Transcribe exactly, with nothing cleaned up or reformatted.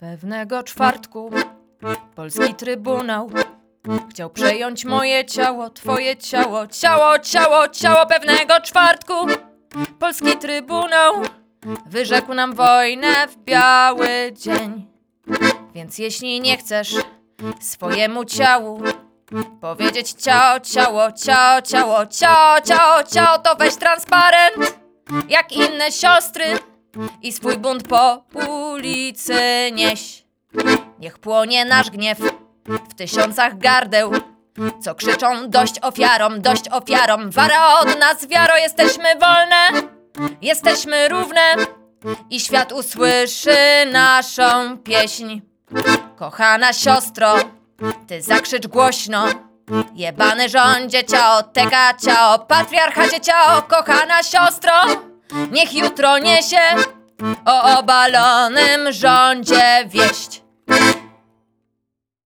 Pewnego czwartku polski trybunał chciał przejąć moje ciało, twoje ciało, ciało, ciało, ciało. Pewnego czwartku polski trybunał wyrzekł nam wojnę w biały dzień. Więc jeśli nie chcesz swojemu ciału powiedzieć ciao, ciało, ciao, ciało, ciao, ciao, ciao, to weź transparent jak inne siostry i swój bunt po ulicy nieś. Niech płonie nasz gniew w tysiącach gardeł, co krzyczą dość ofiarom, dość ofiarom. Wara od nas wiaro, jesteśmy wolne, jesteśmy równe i świat usłyszy naszą pieśń. Kochana siostro, ty zakrzycz głośno: jebany rządzie ciao, teka ciao, patriarchacie ciao. Kochana siostro, niech jutro niesie o obalonym rządzie wieść.